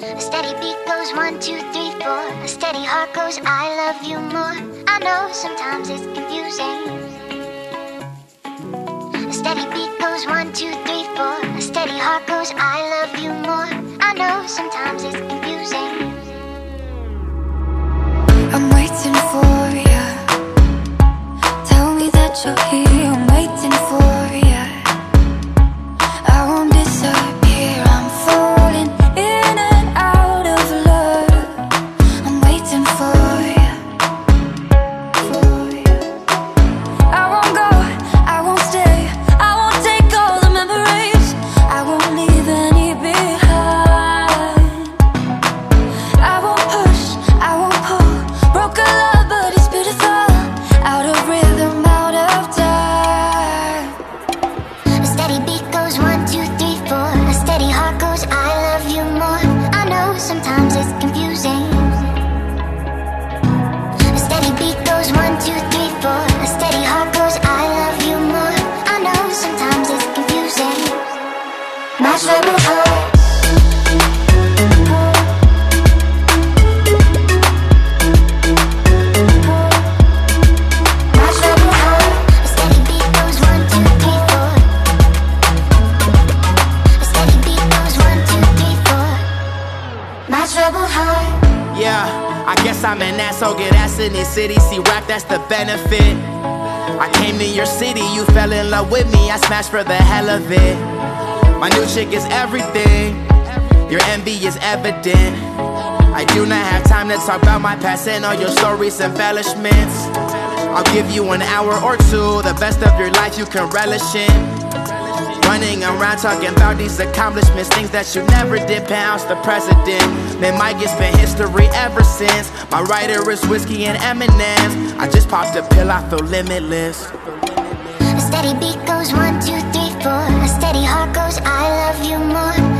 A steady beat goes 1, 2, 3, 4. A steady heart goes, I love you more. I know sometimes it's confusing. A steady beat goes 1, 2, 3, 4. A steady heart goes, I love you more. I know sometimes it's confusing. I'm waiting for ya. Tell me that you're here. I'm waiting for ya. I won't disappear. I'm falling in and out of love. I'm waiting for ya. I won't go, I won't stay. I won't take all the memories. I won't leave any behind. I won't push, I won't pull. Broke a love, but it's beautiful. Out of rhythm, out of time. A steady beat goes 1, 2, 3, 4. A steady heart goes, I love you more. I know sometimes it's confusing. A steady beat goes 1, 2, 3, 4. A steady heart goes, I love you more. I know sometimes it's confusing. My trouble heart. My trouble heart. A steady beat goes 1, 2, 3, 4. A steady beat goes 1, 2, 3, 4. My trouble heart. Yeah, I guess I'm an asshole, get ass in this city. See rap, that's the benefit. I came to your city, you fell in love with me. I smashed for the hell of it. My new chick is everything. Your envy is evident. I do not have time to talk about my past and all your stories, embellishments. I'll give you an hour or two, the best of your life you can relish in. Running around talking about these accomplishments, things that you never did, pounds the president. Man, Mike, it's been history ever since. My writer is whiskey and M&M's. I just popped a pill, I feel limitless. A steady beat goes 1, 2, 3, 4. A steady heart goes, I love you more.